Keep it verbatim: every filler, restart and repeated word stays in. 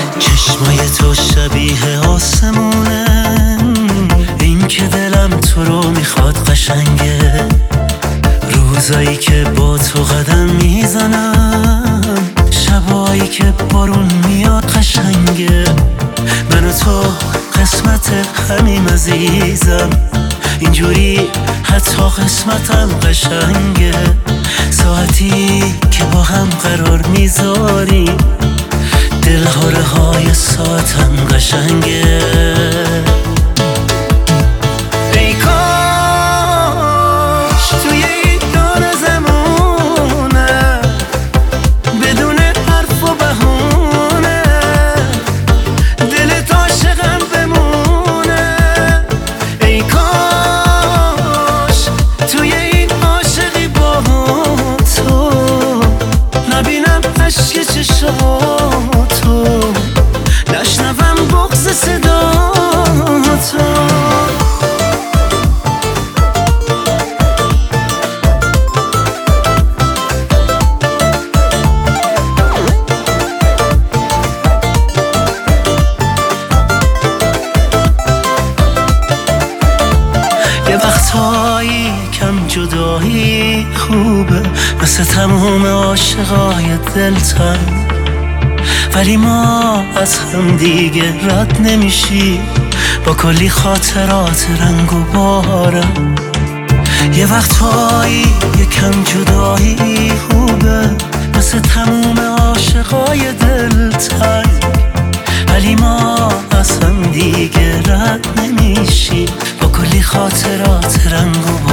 چشمای تو شبیه آسمونه، این که دلم تو رو میخواد قشنگه. روزایی که با تو قدم میزنم، شبایی که بارون میاد قشنگه. من و تو قسمت همیم عزیزم، اینجوری حتی قسمتم قشنگه. ساعتی که با هم قرار میذاریم، دلهاره های ساعتم قشنگه. ای کاش توی این دور زمونه، بدون حرف و بهونه، دلت عاشقم بمونه. ای کاش توی این عاشقی با تو نبینم عشق چشاتو، نشنوم بغض صداتو. یه وقتایی کم جدایی خوبه، مثل تموم عاشقای دلتنگ، ولی ما از هم دیگه رد نمیشی با کلی خاطرات رنگ و بارم. یه وقتایی یکم جدایی خوبه، مثل تموم عاشقای دلتنگ، ولی ما از هم دیگه رد نمیشی با کلی خاطرات رنگ و